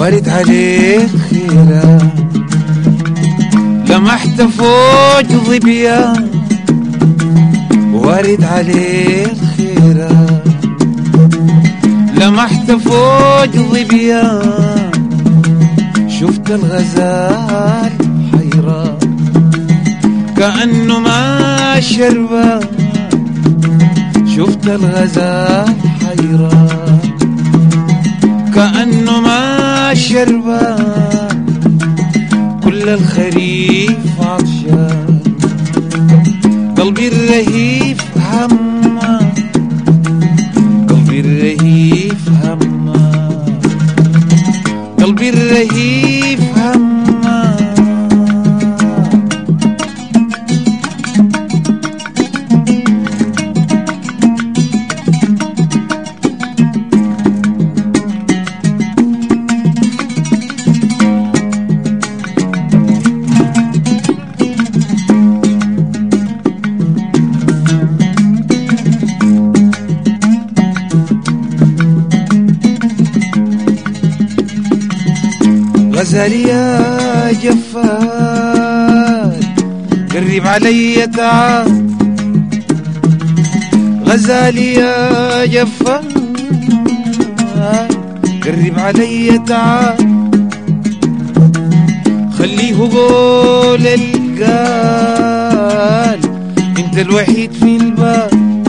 وارد عليك خيرة لمحت فوق ظبيان وارد عليك خيرة لمحت فوق ظبيان شفت الغزال حيران كأنه ما شربان شفت الغزال حيران كأنه ما شربان كل الخريف عطشان قلبي الرهيف هما قلبي الرهيف هما قلبي الرهيف هما غزال يا جفار قرب علي تعال غزال يا جفار قرب علي تعال خليه قول القال انت الوحيد في البال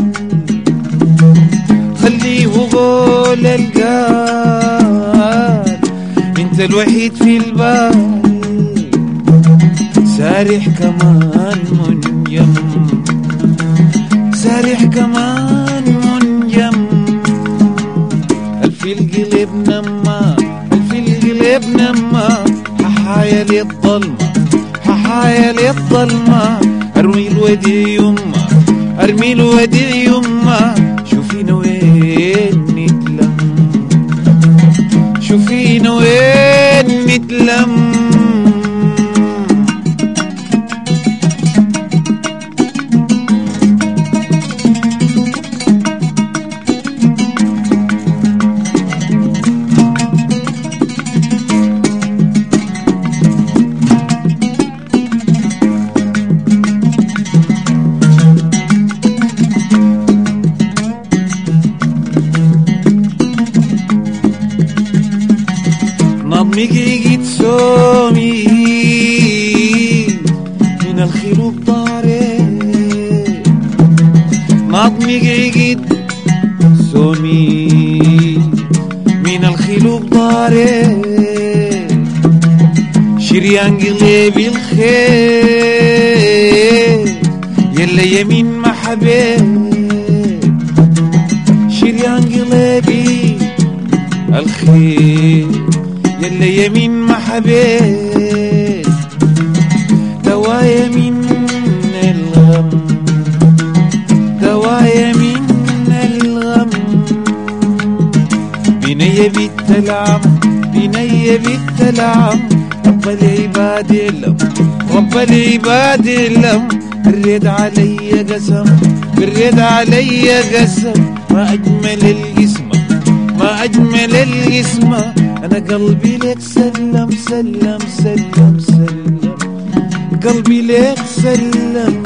خليه قول القال انت الوحيد في البال سارح كمان منجم سارح كمان منجم الفي القلب نما الفي القلب نما ححايا للظلمة ححايا للظلمة ارمي الودي يما ارمي الودي يما شوفينا وين نتلم شوفينا وين نتلم ميجيت سومي من الخلوق طاري نظمي جيجيت سومي من الخلوق طاري شريان قلبي الخير يلا يمين ما حبيت شريان قلبي الخير يلا يمين ما حبيت دوايا من الغم دوايا من الغم بنية بالتلعم بنية بالتلعم رب العباد اللم رب العباد اللم برد علي قسم برد علي قسم ما أجمل الجسم ما أجمل الجسم أنا قلبي لك سلم سلم سلم سلم قلبي لك سلم